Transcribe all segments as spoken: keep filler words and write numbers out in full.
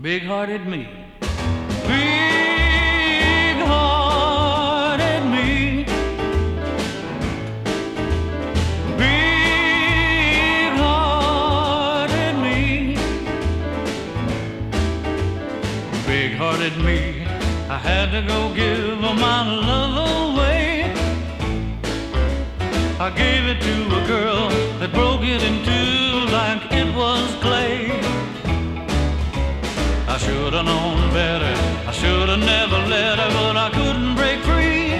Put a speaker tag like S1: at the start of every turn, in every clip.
S1: Big-hearted me, big-hearted me, big-hearted me, big-hearted me. I had to go give my love away. I gave it to a girl that broke it in two like it was clay. I should have known better, I should have never let her, but I couldn't break free.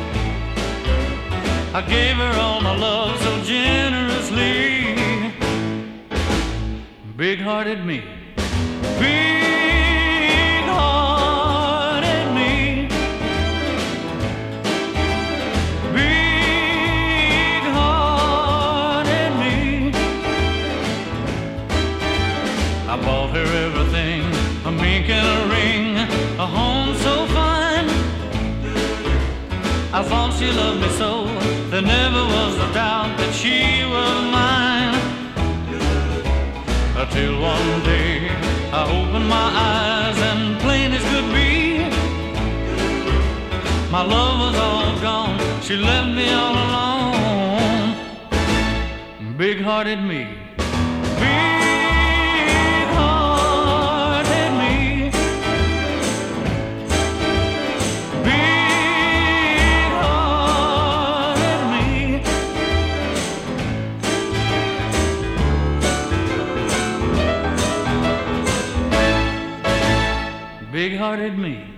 S1: I gave her all my love so generously. Big-hearted me, big-hearted me, big-hearted me. I bought her everything, a mink and a ring, a home so fine. I thought she loved me so, there never was a doubt that she was mine. Until one day I opened my eyes and plain as could be, my love was all gone, she left me all alone. Big-hearted me, big-hearted me, big-hearted me. Big-hearted me.